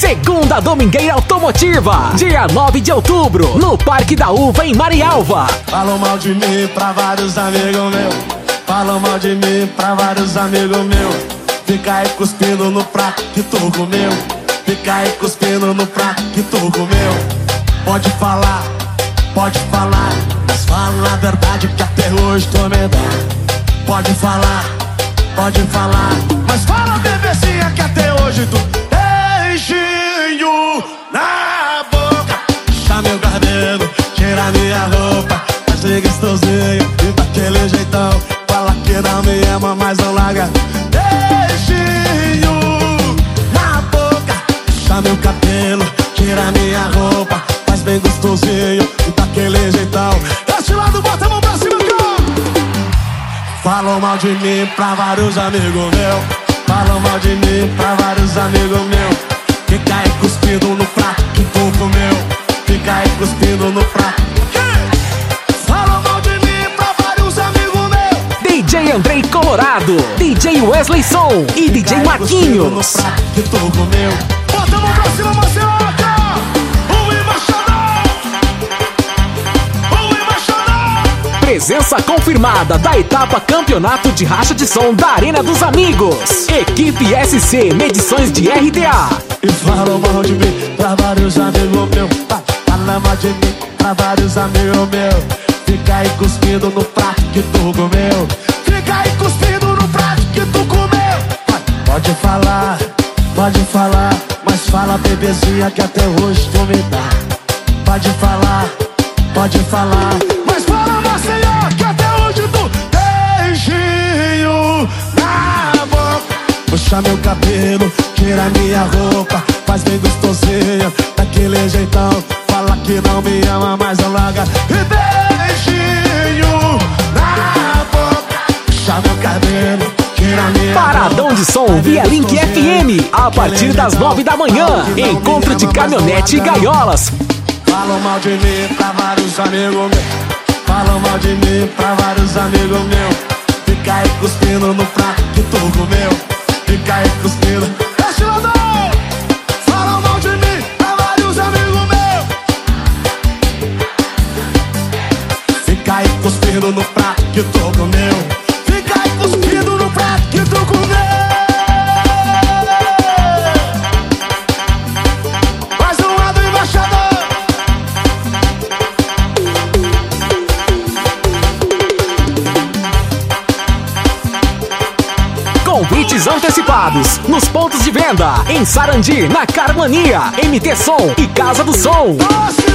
Segunda Domingueira Automotiva, dia 9 de outubro, no Parque da Uva, em Marialva. Falam mal de mim pra vários amigos meus. Falam mal de mim pra vários amigos meus. Fica aí cuspindo no prato que tu comeu. Fica aí cuspindo no prato que tu comeu. Pode falar, mas fala a verdade que até hoje tu me dá. Pode falar, mas fala, bebezinha, que até hoje tu beijinho na boca. Puxa meu cabelo, tira minha roupa, faz de gostosinho e daquele jeitão. Fala que não me ama, mas não larga. Beijinho na boca. Puxa meu cabelo, tira minha roupa, faz bem gostosinho e daquele jeitão. Este lado, bota a mão pra cima, cara. Falam mal de mim pra vários amigos meus. Falam mal de mim pra vários amigos meus. Fica aí cuspindo no prato que tu comeu. Fica aí cuspindo no prato. Falam mal de mim pra vários amigos meus. DJ Andrei Colorado, DJ Wesley Som e DJ Marquinhos. No prato que tu comeu. Bota a mão pra cima, Marcelo. Presença confirmada da etapa Campeonato de Racha de Som da Arena dos Amigos. Equipe SC Medições de RTA. E falam mal de mim pra vários amigos meus. Fala mal de mim pra vários amigos meus. Fica aí cuspindo no prato que tu comeu. Fica aí cuspindo no prato que tu comeu. Pode falar, mas fala, bebezinha, que até hoje tu me dá. Pode falar, mas fala, Marcelo, que até hoje tu beijinho na boca. Puxa meu cabelo, tira minha roupa, faz bem gostosinho daquele jeitão. Fala que não me ama, mas não larga. E beijinho na boca. Puxa meu cabelo, tira minha Paradão roupa, de som via Link FM, a partir das 9 da manhã. Encontro de caminhonete e gaiolas. Falam mal de mim pra vários amigos meus. Falam mal de mim pra vários amigos meus. Fica aí cuspindo no prato que tu comeu. Fica aí cuspindo. Deixa eu dar. Falam mal de mim pra vários amigos meus. Fica aí cuspindo no prato que tu comeu. Fica aí cuspindo no prato que tu comeu. Convites antecipados nos pontos de venda em Sarandi, na Carmania, MT Som e Casa do Som.